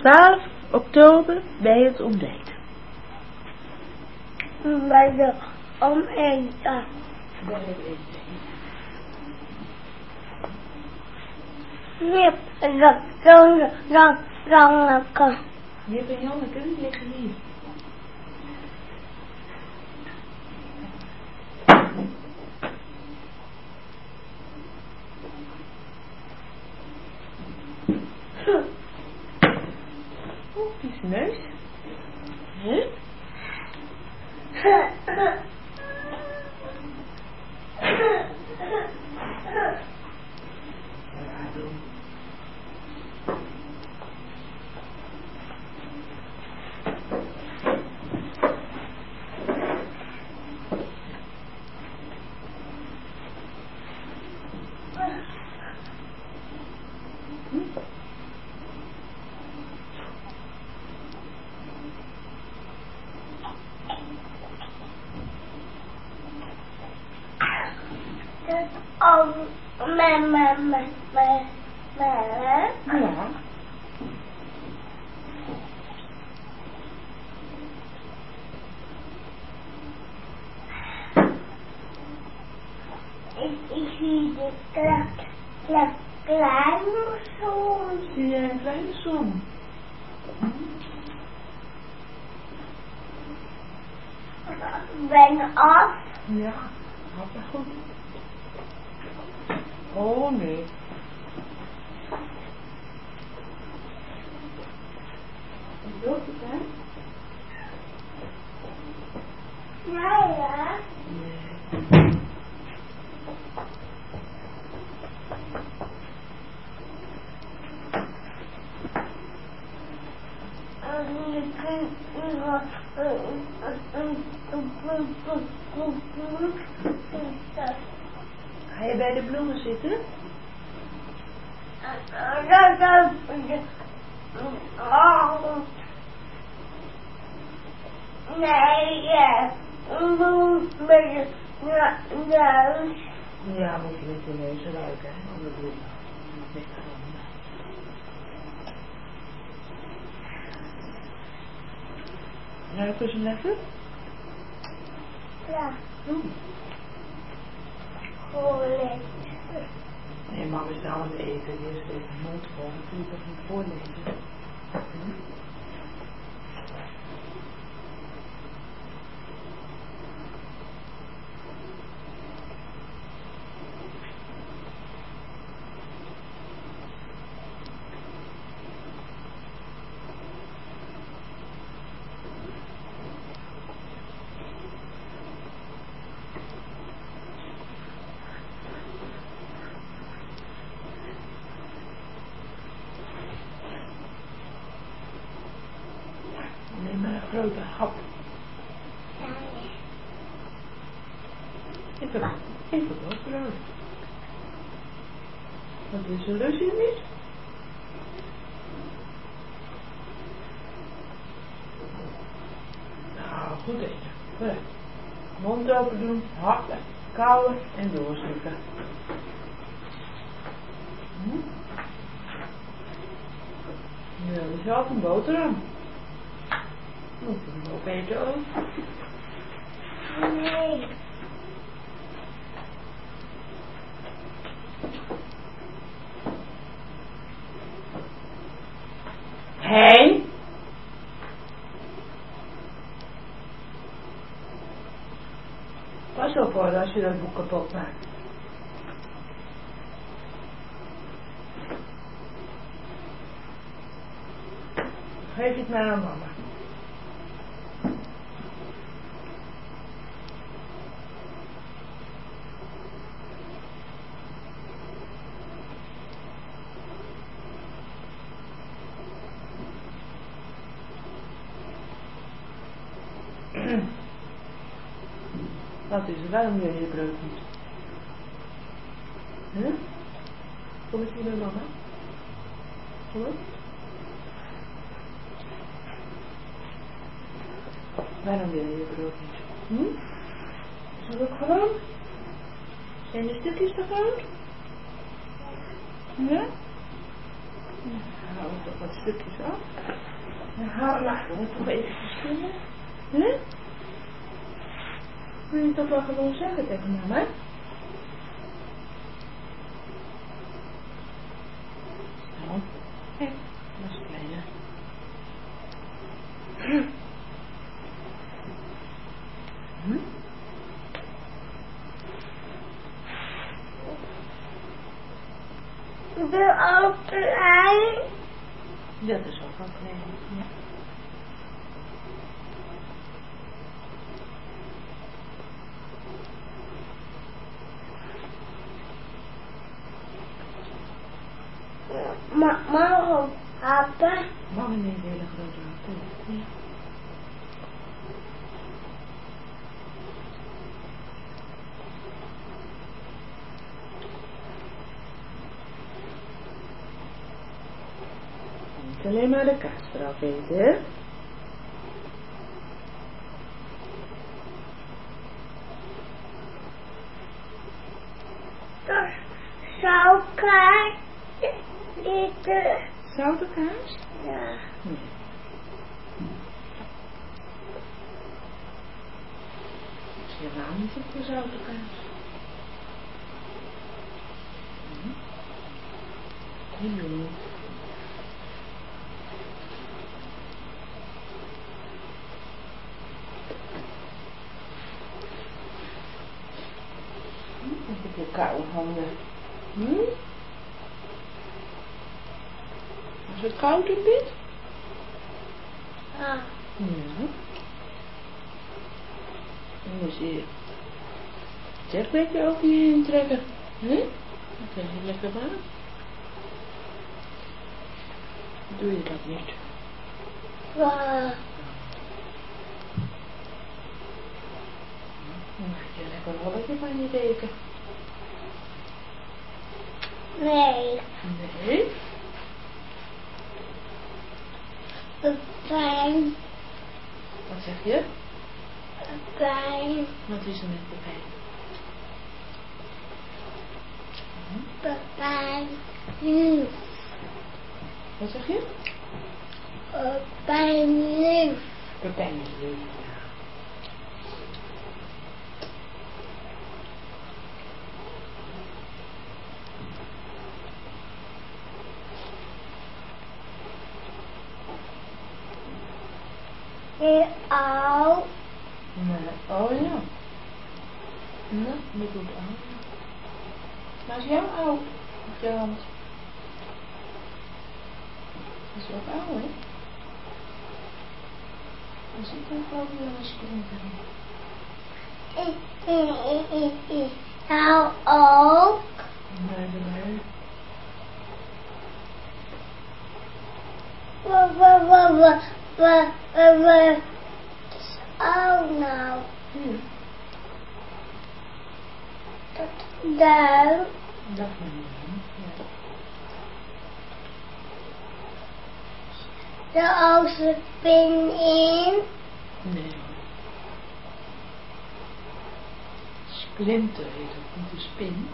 12 oktober bij het ontbijt. Bij de ometen. Bij het eten. Jip en Janneke. Jip en Janneke, die liggen hier. Oh, die is neus. Huh? Ja. Ik zie de kleine zon. Zie jij een kleine zon? Ben af. Ja, gaat maar goed. Oh nee. Wat is het, hè? Ja. Nee. Ga je bij de bloemen zitten? Nee, Ja, moet je met je neus ruiken, hè? Anders doe je niet gaan. Ruiken ze lekker? Ja. Goed. Nee, mama is nou aan het eten. Eerst even de mond vol. Dan kun je toch niet voorlezen. Neem maar een grote hap. Even boterham. Wat is er, lust je niet? Nou, goed eten. Goed. Mond open doen, happen, kauwen en doorslikken. Ja, dat is wel een boterham. Moet je hem opeten ook? Nee. Hé? Pas op hoor, als je dat boek kapot maakt. Geef het maar aan mama. Wat is er? Waarom wil je brood niet? Huh? Kom eens hier bij mama. Kom op. Waarom wil je brood niet? Is dat ook gewoon? Zijn de stukjes te groot? Ja? ook nog wat stukjes af. De haar laten we toch even verschillen. Hè? Wil je toch wel gewoon zeggen tegen mama? Nou, kijk, dat is kleine. Hm? De ook klein. Dat is ook wel klein. Ja. Mama, papa. Mama neemt een hele grote hap. Ja. Niet alleen maar de kaas eraf eten, hè? Zoutkaas. Dit. Zoute kaas? Ja. Nee. Dat is helemaal niet op de zoute kaas. Nee. Ik heb je koude handen. Is het koud in bed? Ah. Ja. Dan moet je je dekbedje over je heen trekken. Dan krijg je lekker warm. Doe je dat niet? Dan maak je lekker een rolletje van je deken. Nee. Nee? Pijn. Wat zeg je? Pijn. Wat is er met de pijn? Pijn. Wat zeg je? Pijn. De pijn is leuk. Au. Nee. Oh ja. Nou, dat doet oud. Maar is jouw oud op je hand? Dat is ook oud, hè? Er zit ook geloof ik wel een splinter in. Nou ook. Nee. Oh nou. Ja. Duim. Dat moet je doen. Ja. De oudste pin in. Nee. Splinter heet het, niet een spin.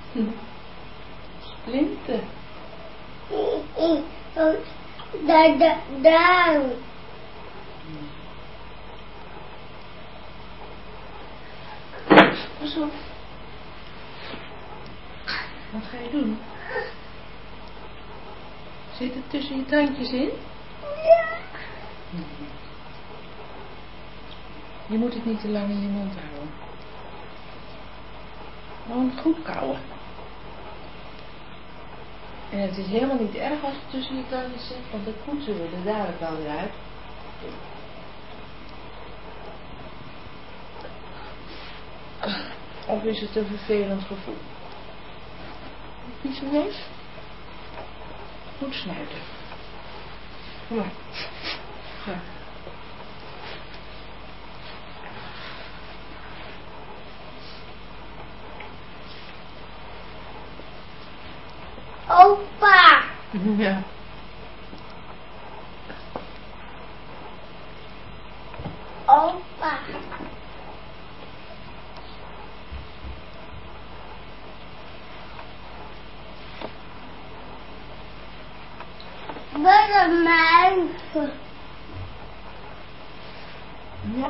Splinter. De duim. Nee. Pas op. Wat ga je doen? Zit het tussen je tandjes in? Ja. Nee. Je moet het niet te lang in je mond houden. Gewoon goed kauwen. En het is helemaal niet erg als het tussen je tandjes zit, want dan poetsen we er dadelijk wel weer uit. Of is het een vervelend gevoel? Vieze neus? Goed snuiten. Kom maar. Ja. Opa. Ja. Opa. Een muis. Ja.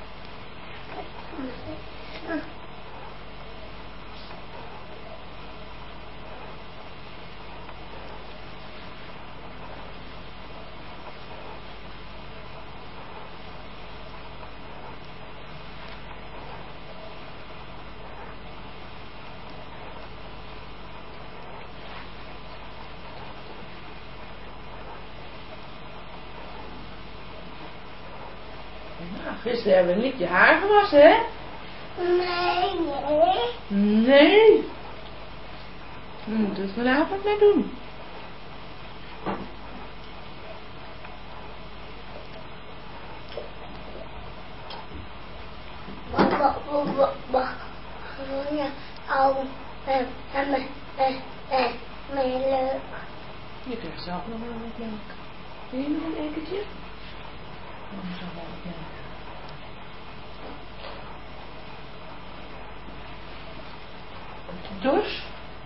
Nou, gisteren hebben we niet je haar gewassen, hè? Nee. Nee. We moeten het vanavond maar doen. Leuk. Je krijgt zelf nog wel wat melk. Wil je nog een ekkertje? Dan is dat wel wat melk. Dorst?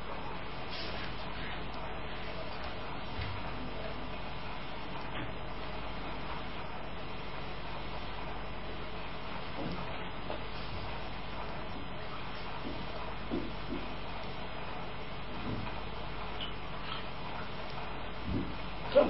Zo.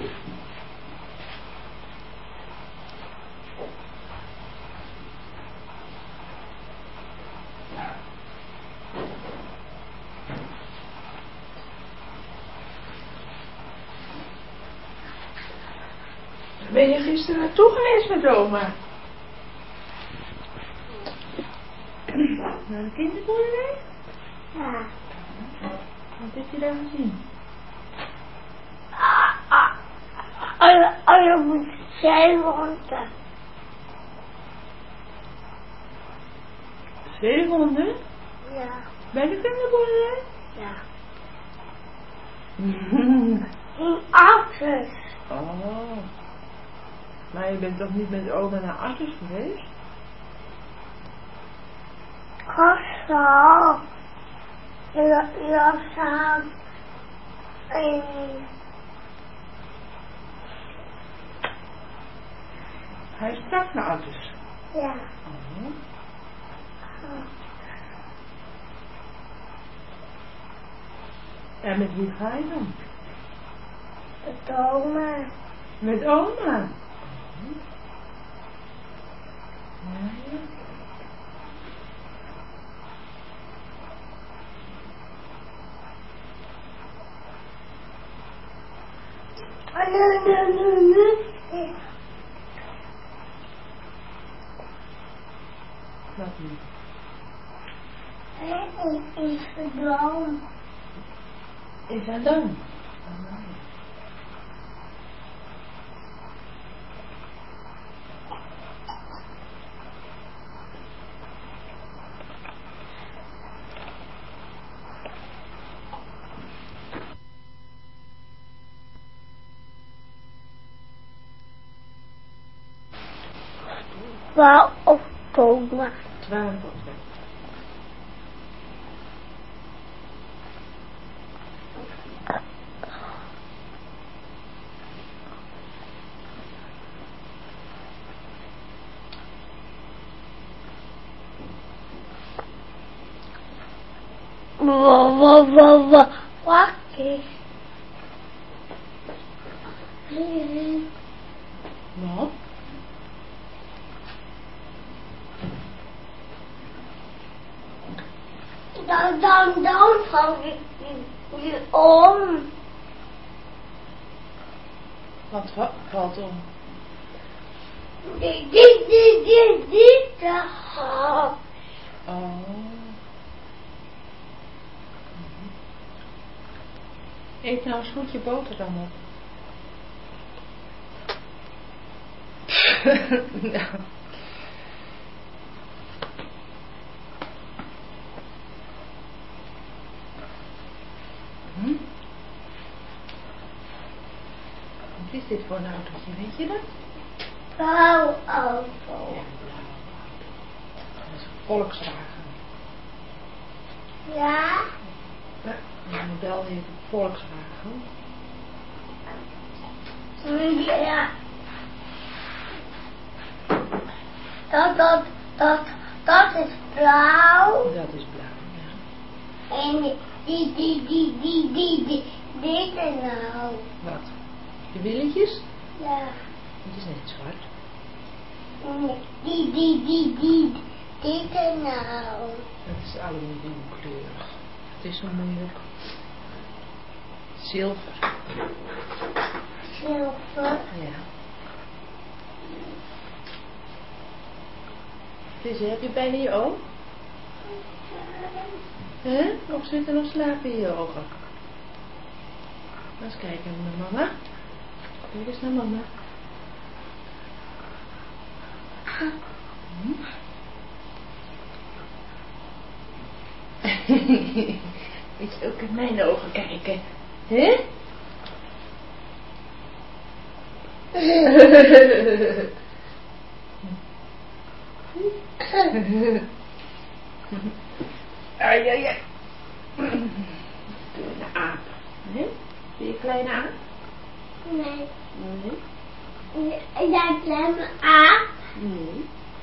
Ben je gisteren naartoe geweest met oma? Naar de kinderboerderij? Ja. Wat heb je daar gezien? Je moet zeehonden. Zeehonden? Ja. Bij de kinderboerderij? Ja. In Artus. Oh. Maar je bent toch niet met oma naar Artus geweest? Kassa. Ja, samen. Hij is straks naar Artus. Ja. Oh. En met wie ga je dan? De oma. Met oma? Oh. Ja, ja. Nee. Wat nu? Is verdwaald. Is hij dan? Waar opkomen. 12 Wat is? Wat? Dan valt je om. Wat valt om? Dit. Oh. Eet nou eens goed je boterham op. Ja. Wat is dit voor een autootje, weet je dat? Blauw auto. Ja, een blauwe auto. Dat is een Volkswagen. Ja? Ja, het model heet Volkswagen. Ja. Dat is blauw. Dat is blauw, ja. En dit is nou. Wat? De billetjes? Ja. Het is net zwart. Dit is nou. Het is aluminiumkleurig. Het is zo moeilijk. Zilver. Zilver. Ja. Dus heb je bijna je oog? Hè? Of zit er nog slaap in je ogen? Eens kijken naar mama. Kijk eens naar mama. Hm? Moet je ook in mijn ogen kijken? Hè? Ai, ai, ai. Kleine aap. Hè? Ben je een kleine aap? Nee. Nee. Ja, kleine aap. Nee.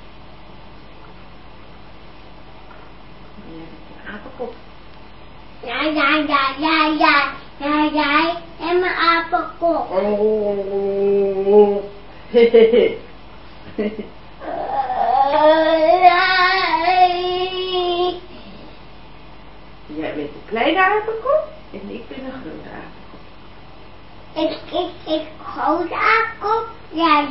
Je hebt een apenkop. Ja. Jij en mijn apenkop. Oh. Jij bent een kleine apenkop en ik ben een grote apenkop. Ik grote apenkop. Ja.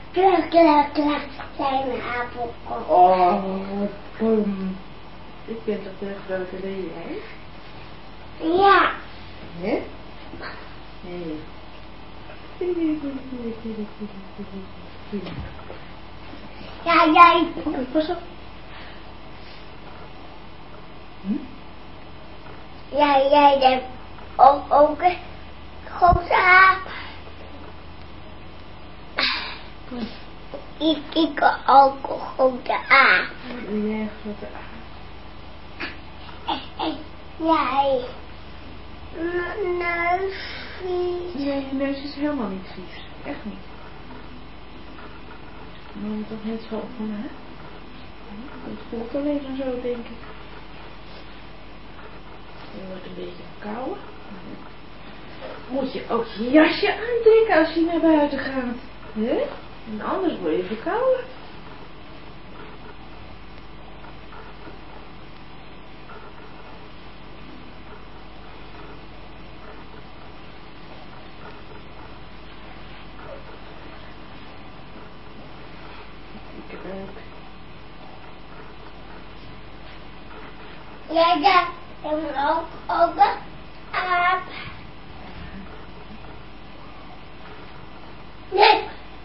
Kleine apenkop. Oh, pom. Ik ben toch veel groter dan jij? Ja. Hè? Nee. Ja, jij. Oh, pas op. Hm? Ja, jij bent ook een grote aap. Kom. Ik ook een grote aap. Ben jij een grote aap? En jij. Neus vies. Nee, je neus is helemaal niet vies. Echt niet. Maar toch net zo van, hè? Het voelt alleen maar zo, denk ik. Je wordt een beetje verkouden. Moet je ook je jasje aantrekken als je naar buiten gaat. Hè? En anders word je verkouden. Ik heb ook. Jij bent ook een aap. Nee.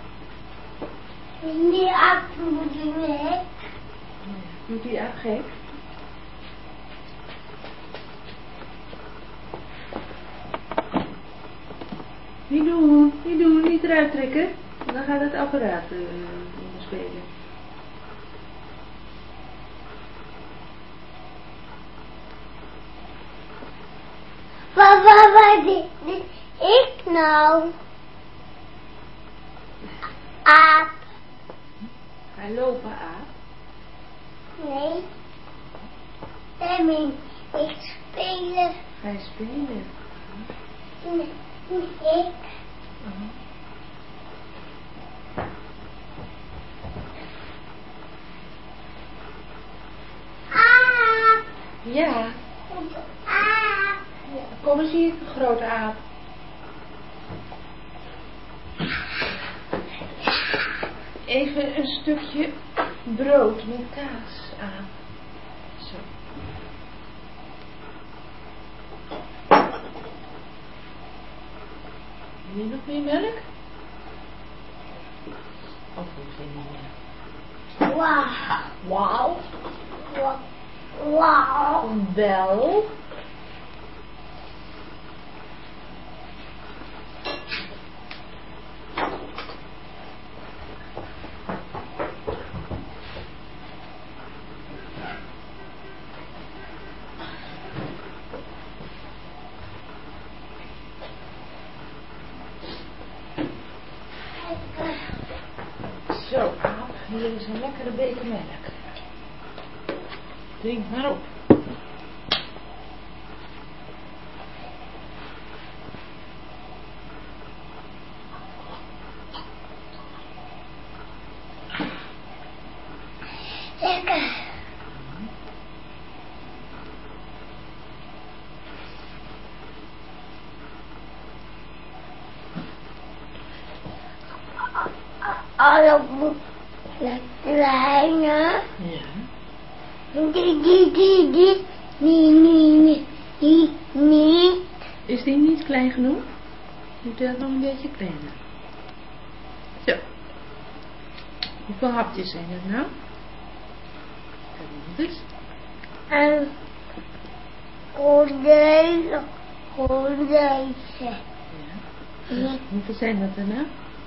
Die aap moet je weg. Doet die aap gek? Niet doen, niet eruit trekken. Dan gaat het apparaat spelen. Wat dit ik nou? Aap. Ga je lopen, aap? Nee. Ik spelen. Ga je spelen? Nee, ik. Aap. Ja. Aap. Ja. Kom eens hier, grote aap. Even een stukje brood met kaas aan. Zo. Wil je nog meer melk? Of hoef je niet meer? Wauw. Wauw. Wauw. Wel. Zo, Aap, hier is een lekkere beker melk. Drink maar op. Lekker. Alle kleine. Ja. Niet. Is die niet klein genoeg? Moet dat nog een beetje kleiner? Zo. Hoeveel hapjes zijn er nou? Kijk eens. En deze. Ja. Hoeveel zijn dat er nou?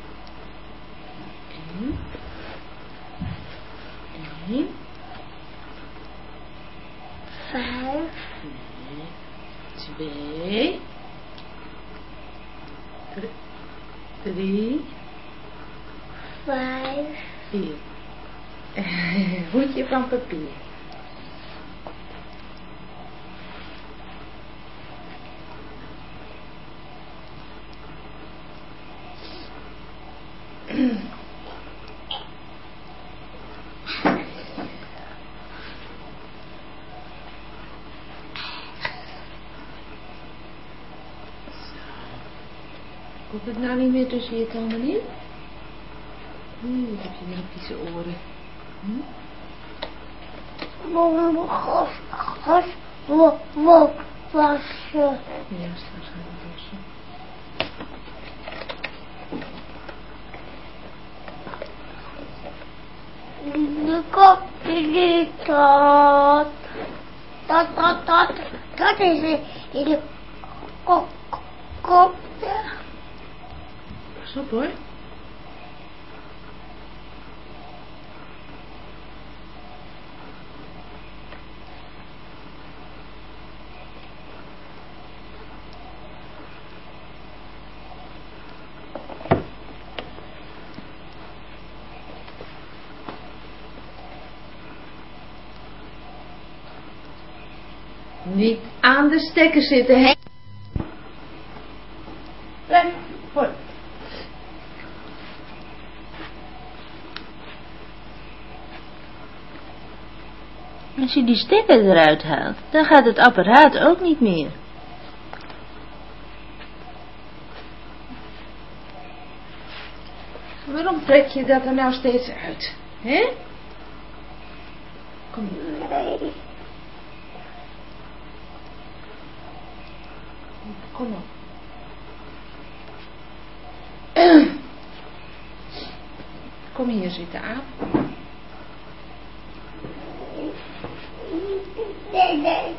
1. 5. 2. 3. 5. 4. Hoedje van papier. Komt het nou niet meer tussen je tanden in? Wat heb je weer op vieze oren? Wassen. Ja, straks gaan we wassen. De kop niet dat. Dat is in de kop. Pas op hoor. Niet aan de stekker zitten, hè? Blijf voor. Als je die stekker eruit haalt, dan gaat het apparaat ook niet meer. Waarom trek je dat er nou steeds uit? Hè? Kom hier. Nee. Kom op. Kom hier zitten, Aap. Nee,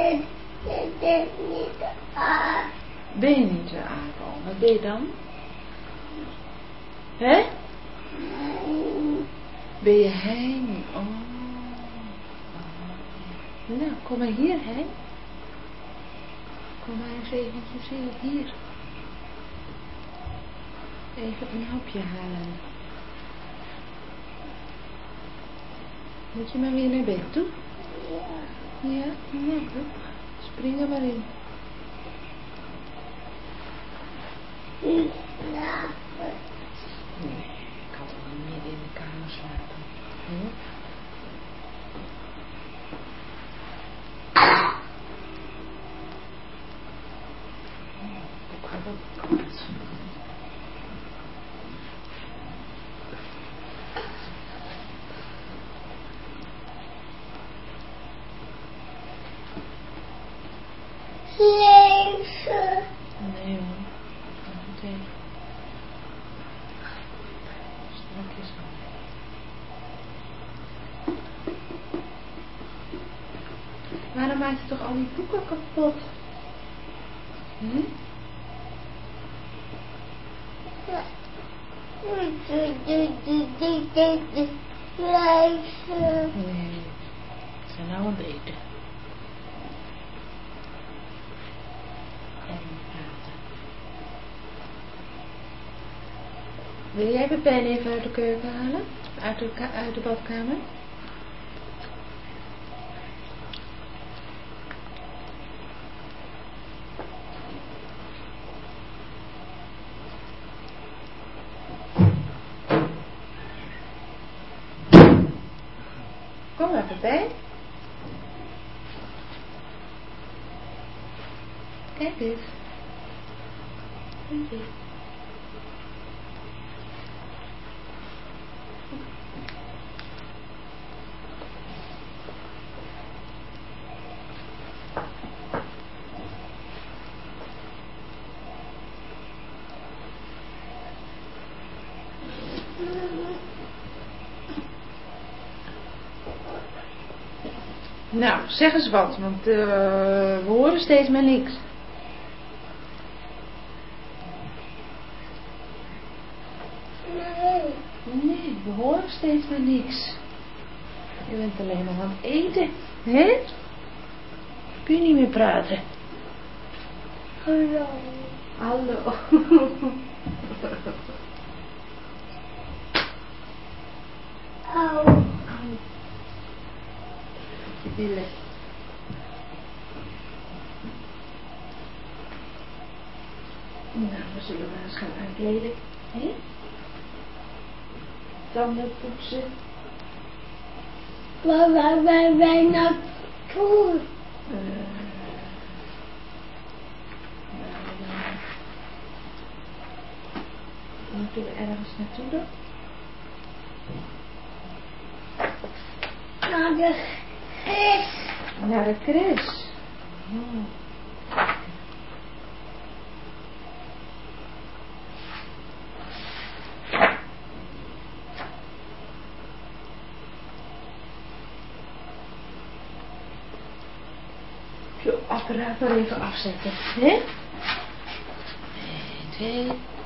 niet. Ben je niet zo aanval? Wat ben je dan? Hè? Ben je hein? Oh. Nou, kom maar hier, hè? Kom maar eens eventjes hier. Even een hapje halen. Moet je maar weer naar bed toe? Ja, nou goed. Spring er maar in. Nee, ik had al midden in de kamer slapen. Hm? Ik had ook koud. Lezen. Nee hoor. Meteen. Strakjes aan. Waarom maak je toch al die boeken kapot? Hm? Lezen. Nee. Ze zijn nou aan het eten. En praten. Wil jij Pepijn even uit de keuken halen? Uit de badkamer? Kom maar, Pepijn. Kijk eens. Kijk eens. Nou, zeg eens wat, want we horen steeds maar niks. Nee, we horen steeds maar niks. Je bent alleen maar aan het eten, hè? Kun je niet meer praten? Hallo. Hallo. Au. Je billen. Nou, we zullen maar eens gaan aankleden, hè? Tanden poetsen. Waar wij naartoe? Moeten we ergens naartoe dan? Naar de gis. Naar de Chris. Oh. Zo, apparaat maar even afzetten, hè? 1, 2.